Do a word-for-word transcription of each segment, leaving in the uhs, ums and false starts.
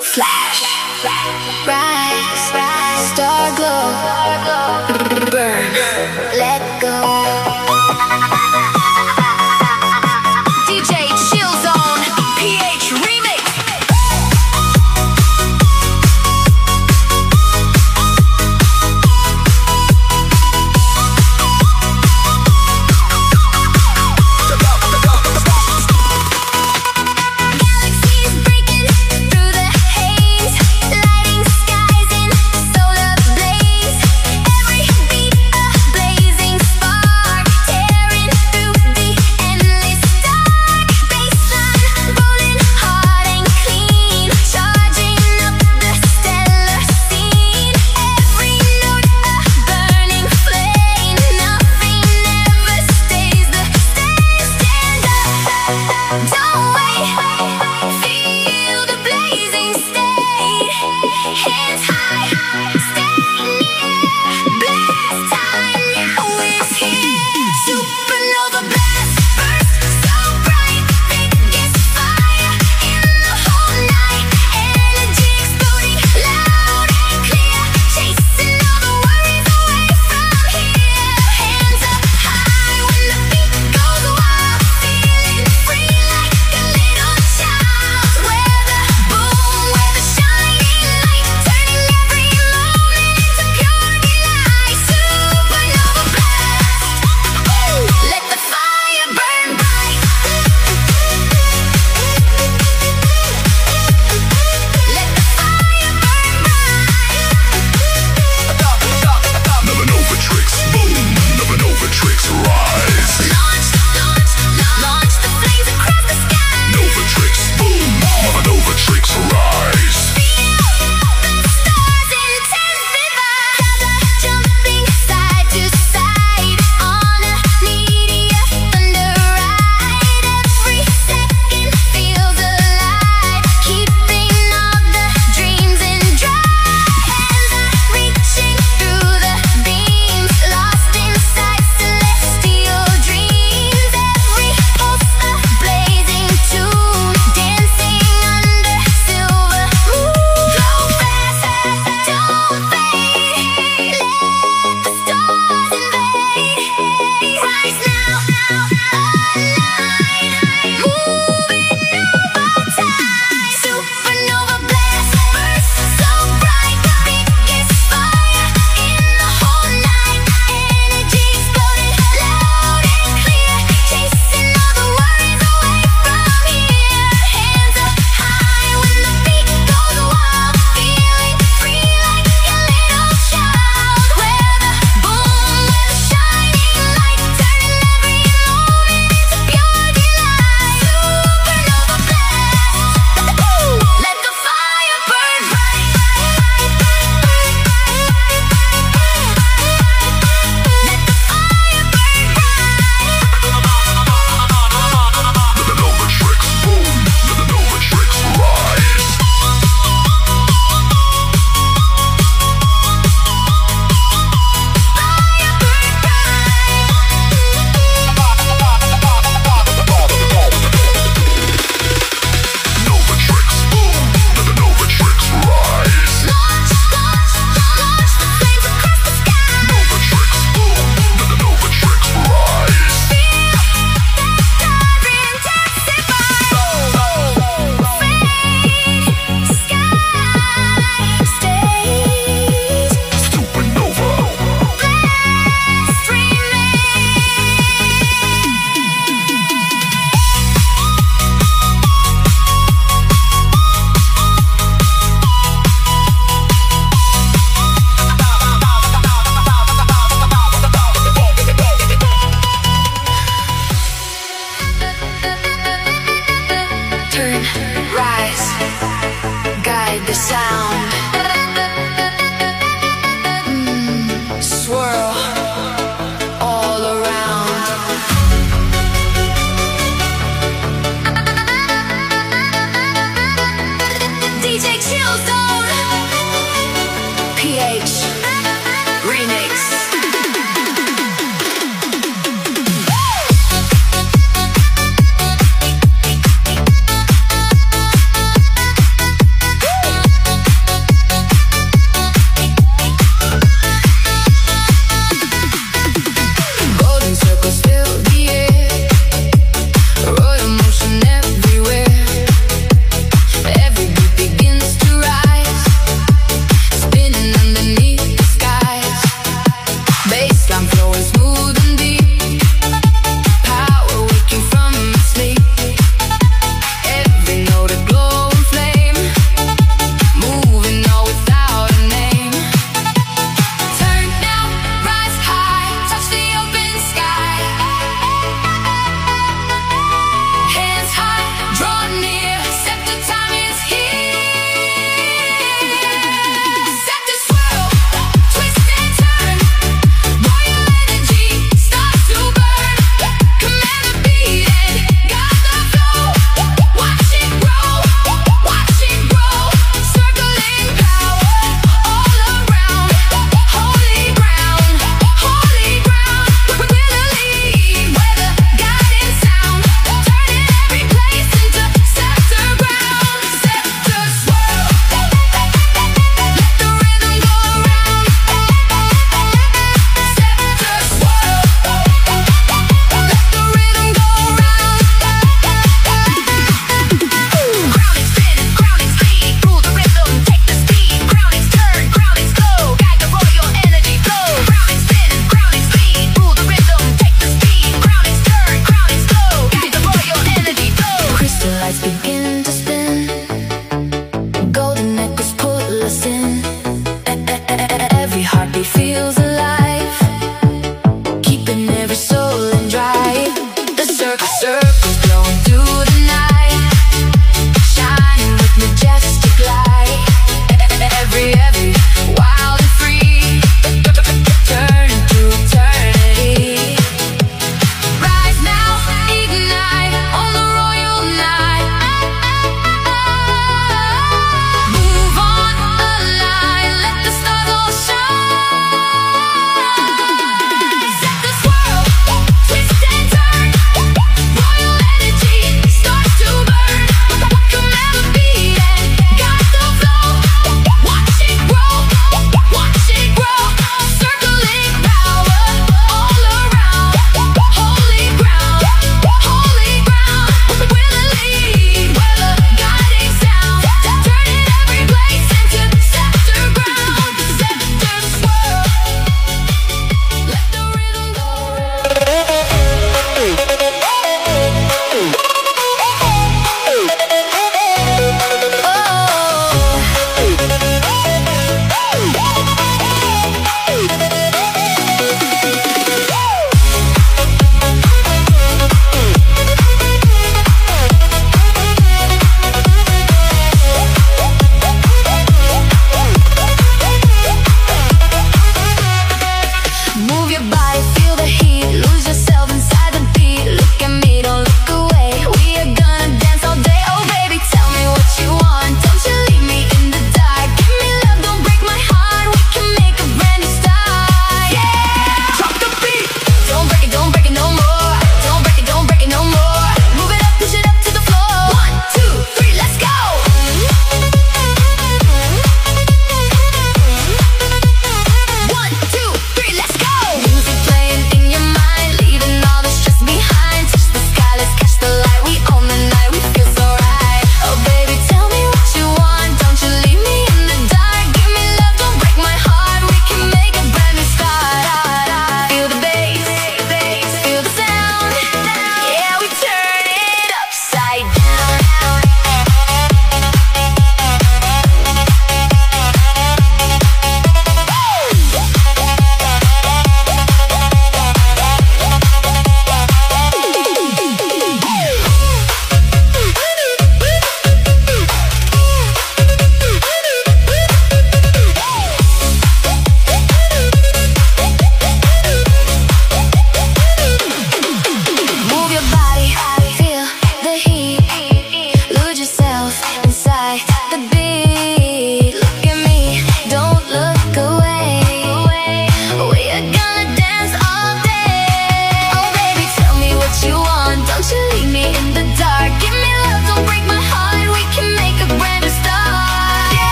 Flash, rise, star glow, burn, let go. D J Chill Zone, P H Remix.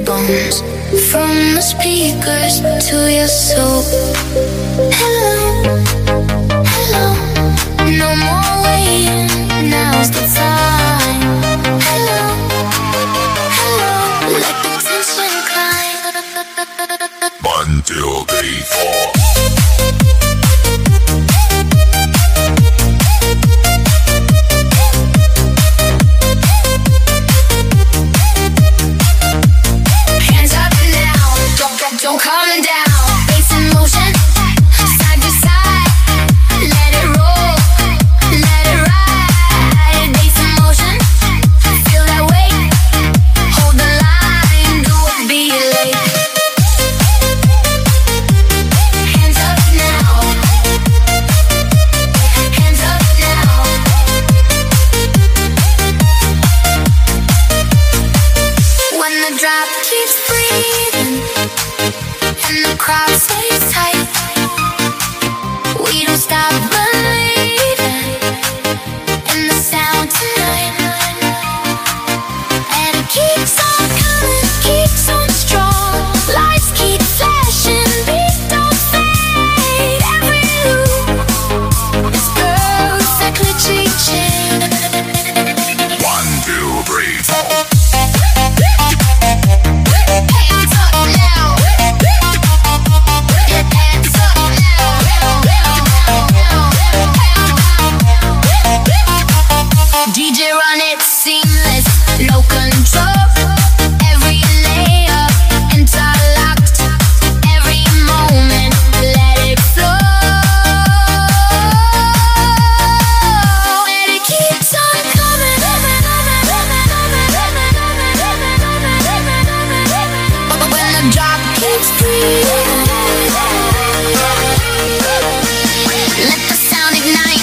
bones, from the speakers to your soul. Hello, hello, no more waiting, now's the time. Hello, hello, let the tension climb. One, two, three, four. Don't calm down, bass in motion, side to side, let it roll, let it ride. Bass in motion, feel that weight, hold the line, do it, be late. Hands up now, hands up now. When the drop keeps breathing and the crowd stays tight, we don't stop believing in the sound tonight. And it keeps on coming, keeps on strong. Lights keep flashing, beat don't fade. Every loop is perfectly changing. One, two, three, four. D J run it seamless, no control. Every layer interlocked, every moment let it flow. And it keeps on coming. When the drop keeps breathing, let the sound ignite.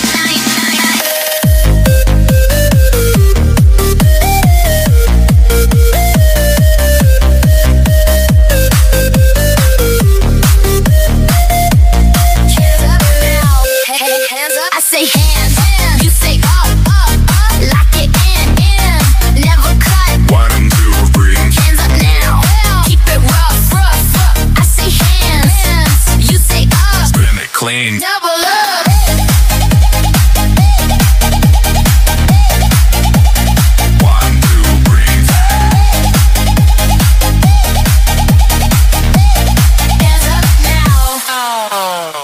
Say hands, you say up, up, up, lock it in, in, never cut. One, two, three. Hands up now, keep it rough, rough, rough. I say hands, you say up, spin it clean, double up. One, two, three. Hands up now. Oh.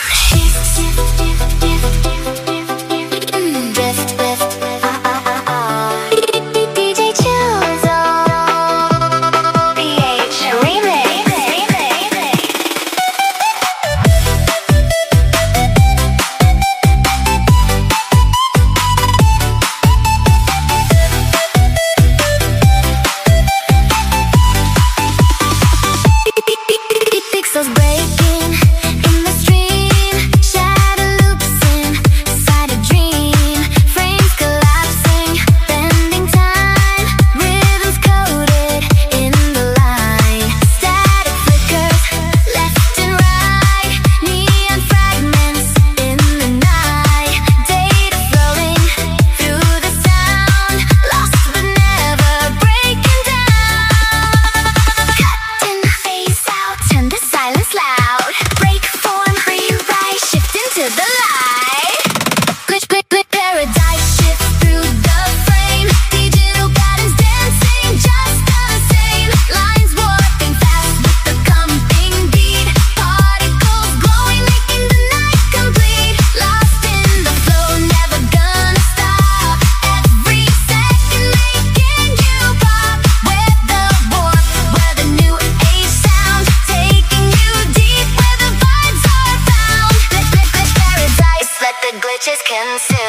Pixels breaking in the stream, shadow loops inside a dream, frames collapsing, bending time, rhythms coded in the line, static flickers left and right, neon fragments in the night, data flowing through the sound, lost but never breaking down. Cutting phase out, turn the silence loud, break form, rewrite, shift into the light. Glitch, glitch, glitch, paradise shifts through the frame. Digital patterns dancing just the same. Lines warping fast with the comping beat. Particles glowing, making the night complete. Lost in the flow, never gonna stop. Every second making you pop. With the warp, where the new age sound, taking you deep where the vibes are found. Glitch, glitch, glitch, paradise, let the glitches consume.